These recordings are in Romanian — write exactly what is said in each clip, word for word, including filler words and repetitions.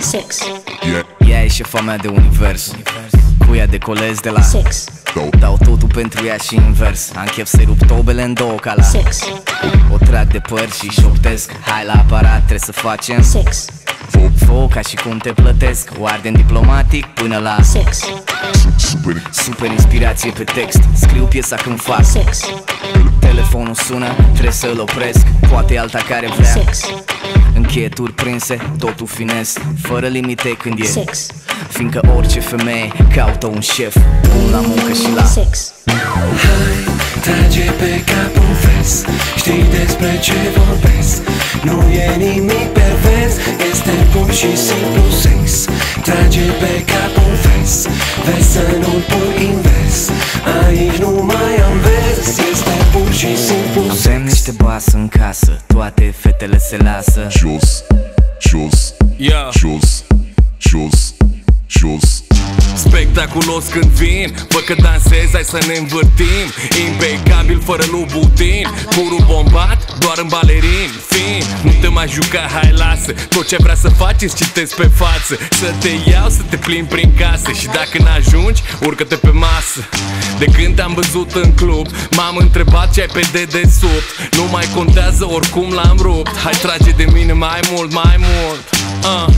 Six. Ea e șefa mea de univers. Cu ea decolez de la Six. Dau totul pentru ea și invers. Am chef să-i rup tobele în două ca la Six. O trag de păr și șoptesc. Hai la aparat, trebuie să facem Six. Fo, ca și cum te plătesc. O ardem diplomatic până la Six. Super, super inspirație pe text. Scriu piesa când fac Six. Telefonul sună, trebuie să-l opresc. Poate alta care vrea Six. încheieturi prinse, totul finesc, fără limite când e Sex. Fiindcă orice femeie caută un șef bun la muncă și la Sex. Hai, trage pe cap un vers, știi despre ce vorbesc. Nu e nimic pervers, este pur și simplu sex. Trage pe cap un vers, vezi să nu-l pui invers. Aici nu mai am vers, este pur și simplu sex. Avem niște basă în casă, toate fetele se lasă jos, jos, yeah. jos, jos, jos. Spectaculos când vin, văd că dansez, hai să ne învârtim. Impecabil, fără lubutin, purul bombat, doar în balerin. Fin, nu te mai juca, hai lasă. Tot ce vrea să faci îți citesc pe față. Să te iau, să te plimbi prin casă. Și dacă n-ajungi, urcă-te pe masă. De când am văzut în club, m-am întrebat ce ai pe dedesubt. Nu mai contează, oricum l-am rupt. Hai trage de mine mai mult, mai mult uh.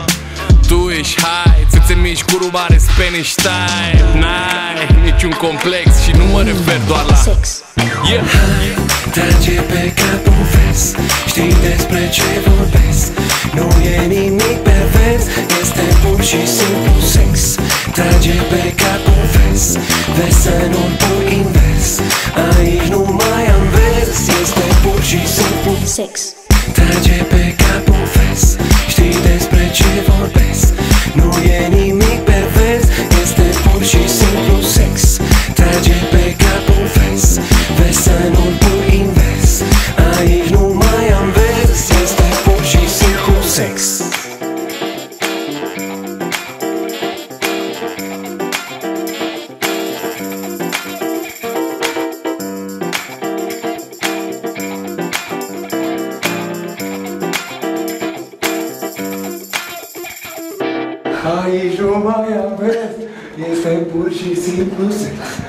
Tu ești high, ți-ți mici cu rubare Spanish style. N-ai niciun complex și nu mă refer doar la Sex. yeah. Hai, trage pe cap un vers, știi despre ce vorbesc. Nu e nimic pervers, este pur și simplu sex. Trage pe cap un vers, vezi să nu-l pui invers. Aici nu mai am vers, este pur și simplu Sex. Trage pe cap un vers, știi despre ce vorbesc. Nu e nimic pervers, este pur și simplu sex. Trage pe cap un vers, vezi să nu-l pui invers. Aici nu mai am vers, este pur și simplu sex. Aici nu mai am vers, este pur și simplu sex.